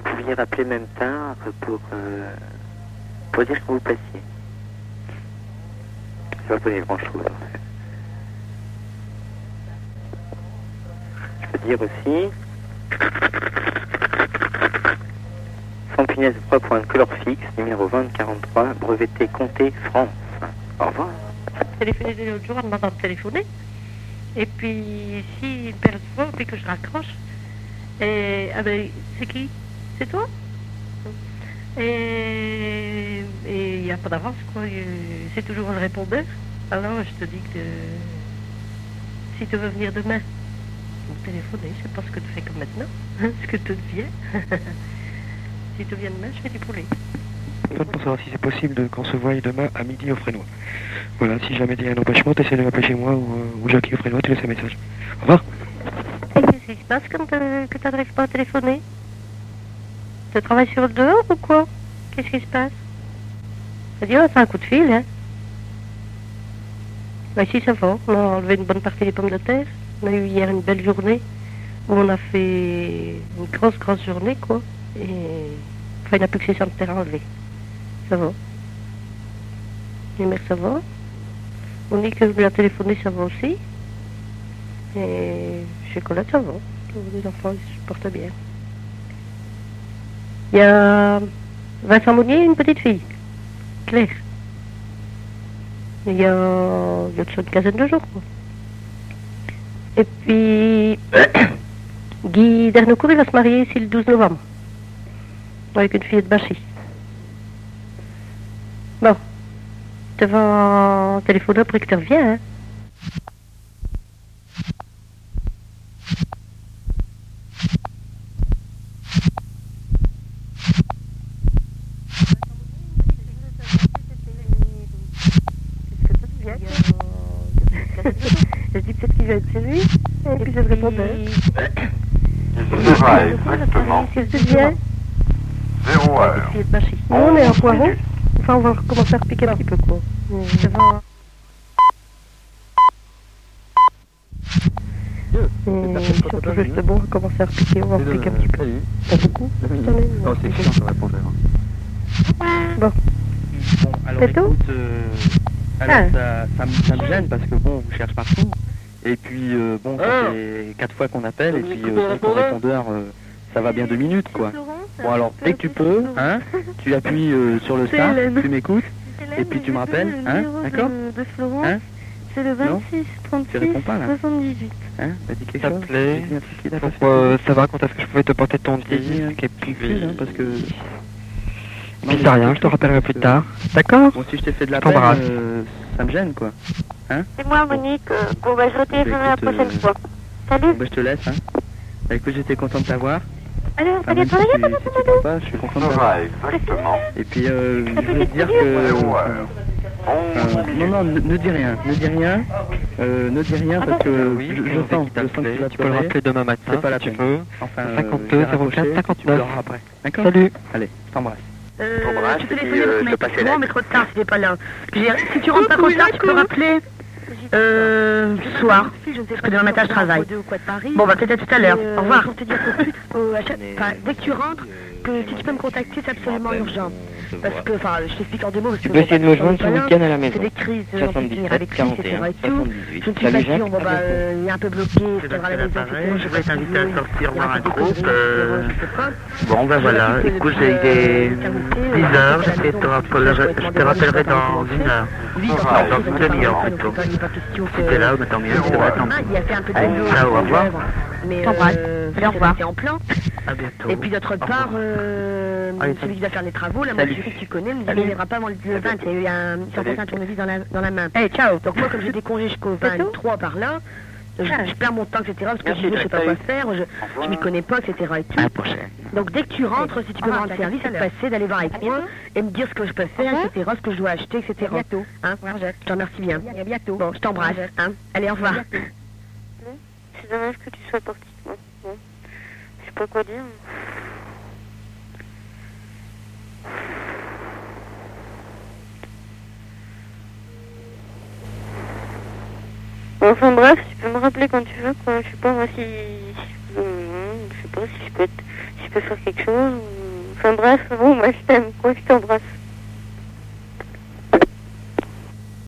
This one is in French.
pouviez rappeler même tard pour dire que vous passiez. Ça va pas donner grand-chose, en fait. Je peux dire aussi... Sans punaise propre, couleur fixe, numéro 2043, breveté Comté, France. Au revoir. Téléphoné l'autre jour, elle m'a téléphoné. Et puis, si une paire de fois, puis que je raccroche, et ah ben, c'est qui? C'est toi? Et il n'y a pas d'avance, quoi. C'est toujours le répondeur. Alors, je te dis que si tu veux venir demain, vous téléphonez, je sais pas ce que tu fais comme maintenant, ce que tu deviens. Si tu viens demain, je fais du poulet. Pour savoir si c'est possible qu'on se voie demain à midi au Frénois. Voilà, si jamais il y a un empêchement, tu essaies de m'appeler chez moi ou Jackie au Frénois, tu laisses un message. Au revoir. Et qu'est-ce qui se passe quand que tu n'arrives pas à téléphoner? Tu travailles sur le dehors ou quoi? Qu'est-ce qui se passe? Tu dit, on a fait un coup de fil, hein? Bah ici, ça va. On a enlevé une bonne partie des pommes de terre. On a eu hier une belle journée où on a fait une grosse journée, quoi. Et enfin, il n'y a plus que 600 de terre à enlever. Ça va. Les mères, ça va. On dit que je lui ai téléphoné, ça va aussi. Et chez Colette, ça va. Les enfants, ils se portent bien. Il y a Vincent Monnier et une petite fille, Claire. Il y a de ça une quinzaine de jours, quoi. Et puis, Guy Dernicourt, il va se marier ici le 12 novembre. Avec une fille de Bachy. Bon. Tu vas téléphoner après que tu reviens, hein. Je dis peut-être qu'il va être chez lui, et puis je te répondais. C'est vrai, exactement. Qu'est-ce que tu viens? 0 heure. Nous, on est en poireau. Enfin, on va commencer à repiquer un petit peu, quoi. Ça va. Surtout juste bon, on va commencer à repiquer, on va repiquer un petit peu. Pas beaucoup? Non, c'est chiant comme répondeur. Bon. Bon, alors C'est tout? écoute, ça me gêne parce que bon, on vous cherche partout. Et puis bon, ça fait 4 fois qu'on appelle et puis ton répondeur, ça va bien 2 minutes quoi. Bon alors dès que tu peux, hein, tu appuies sur le star, tu m'écoutes et puis tu me rappelles, hein, d'accord? Hein? C'est le 26 36 Tu réponds pas là? 78. Hein? T'as dit quelque Ça chose? plaît. T'as dit un truc qui t'a pas fait Pourquoi ça va, quand est-ce que je pouvais te porter ton T'as dit un disque et truc puis... hein, parce que... Non, c'est rien, je te rappellerai plus tard. D'accord? Bon, si je t'ai fait de la T'embrasse. peine, ça me gêne quoi. Hein? C'est moi, Monique. Bon, bah, je retéléphonerai la Bah, écoute, prochaine fois. Bon, Salut. bah, je te laisse, hein. Bah, écoute, j'étais content de t'avoir. Alors, Enfin, t'as bien même si travaillé tu pendant si ton tu parles pas, je suis content de C'est t'avoir. vrai, exactement. Et puis, je veux te dire que... 0 heure. non, ne dis rien, ne dis rien, parce que Oui, je sens que tu vas tu peux le pleurer. rappeler demain matin C'est pas la si tu peine. veux. Enfin, 52 04 59. après. D'accord? Salut. Allez, je t'embrasse. T'embrasse, Tu et peux puis, téléphoner je mais passe les non, mais trop tard si t'es pas là. Je veux dire, si tu rentres pas trop tard, tu peux rappeler ce soir. Parce que demain matin, je travaille. Bon, bah peut-être à tout à l'heure. Au revoir. Pour te dire tout de suite, dès que tu rentres, que si tu peux me contacter, c'est absolument urgent. Parce que, enfin, je t'explique en 2 mots. Tu peux essayer de me joindre ce week-end à la maison. C'est des crises, on peut finir avec 77 lui, etc. 41 et tout. 78. Je ne suis Salut pas Jacques. sûre, bon bah, il est un peu bloqué, il faudra la maison, Je vais t'inviter à sortir voir un groupe. je sais pas. Bon, ben voilà. Écoute, il est 10 heures. Je te rappellerai dans 1 heure. Dans une demi-heure plutôt. Si t'es là, tant mieux. Si t'es pas, tant mieux. Il a fait un peu de Allez, boulot. ciao, au revoir. Mais T'embrasse. allez, au revoir. C'est en plan. À bientôt. Et puis d'autre part, celui qui va faire les travaux, la Salut. monsieur que tu connais, me dit qu'il ne viendra pas avant le 20, il y a eu il s'est passé un tournevis dans la main. Hey, ciao. Donc moi, comme j'ai des congés jusqu'au 23 par là, je perds mon temps, etc. Parce que Merci, je ne sais pas quoi salut. faire, je m'y connais pas, etc. Et tout. À la prochaine. Donc dès que tu rentres, si tu peux me rendre service, c'est de passer, d'aller voir avec moi et me dire ce que je peux faire, etc., ce que je dois acheter, etc. À bientôt. Hein? Je te remercie bien. À bientôt. Bon, je t'embrasse. Hein? Allez, au revoir. C'est dommage que tu sois parti. Bon, je sais pas quoi dire. Bon, enfin bref, tu peux me rappeler quand tu veux, quoi. Je sais pas moi si je sais pas si je peux faire quelque chose. Enfin bref, bon, moi je t'aime, quoi, je t'embrasse.